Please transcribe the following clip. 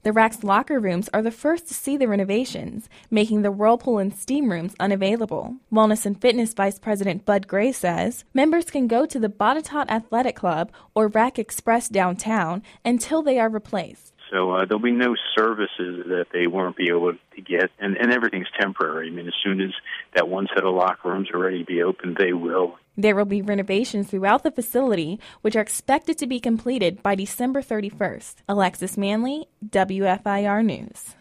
The Rack's locker rooms are the first to see the renovations, making the whirlpool and steam rooms unavailable. Wellness and Fitness Vice President Bud Gray says members can go to the Botetourt Athletic Club or Rack Express downtown until they are replaced. So there'll be no services that they won't be able to get, and everything's temporary. I mean, as soon as that one set of locker rooms are ready to be opened, they will. There will be renovations throughout the facility, which are expected to be completed by December 31st. Alexis Manley, WFIR News.